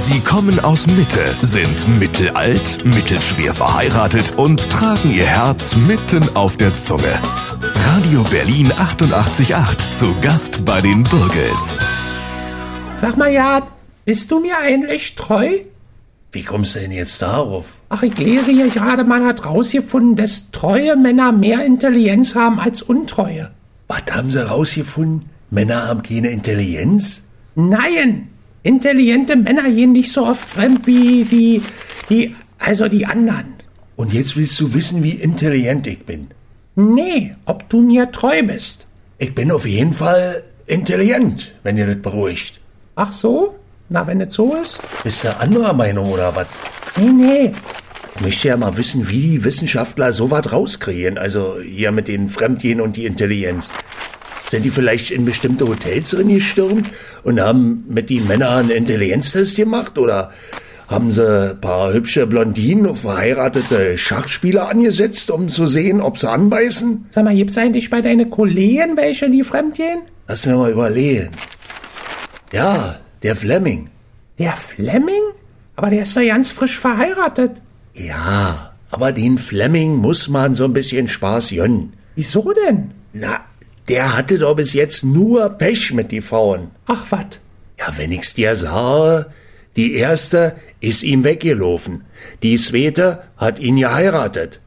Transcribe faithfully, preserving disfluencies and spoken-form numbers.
Sie kommen aus Mitte, sind mittelalt, mittelschwer verheiratet und tragen ihr Herz mitten auf der Zunge. Radio Berlin achtundachtzig Komma acht zu Gast bei den Burgels. Sag mal, Jad, bist du mir eigentlich treu? Wie kommst du denn jetzt darauf? Ach, ich lese hier gerade, man hat rausgefunden, dass treue Männer mehr Intelligenz haben als untreue. Was haben sie rausgefunden? Männer haben keine Intelligenz? Nein, intelligente Männer gehen nicht so oft fremd wie, wie, die, also die anderen. Und jetzt willst du wissen, wie intelligent ich bin? Nee, ob du mir treu bist. Ich bin auf jeden Fall intelligent, wenn ihr das beruhigt. Ach so? Na, wenn es so ist? Bist du anderer Meinung oder was? Nee, nee. Ich möchte ja mal wissen, wie die Wissenschaftler sowas rauskriegen. Also hier mit den Fremdgehen und die Intelligenz. Sind die vielleicht in bestimmte Hotels drin gestürmt und haben mit den Männern einen Intelligenztest gemacht? Oder haben sie ein paar hübsche Blondinen und verheiratete Schachspieler angesetzt, um zu sehen, ob sie anbeißen? Sag mal, gibt's eigentlich bei deinen Kollegen welche, die fremdgehen? Lass mir mal überlegen. Ja, der Flemming. Der Flemming? Aber der ist doch ganz frisch verheiratet. Ja, aber den Flemming muss man so ein bisschen Spaß gönnen. Wieso denn? Na, der hatte doch bis jetzt nur Pech mit die Frauen. Ach, wat? Ja, wenn ich's dir sage, die erste ist ihm weggelaufen. Die zweite hat ihn geheiratet.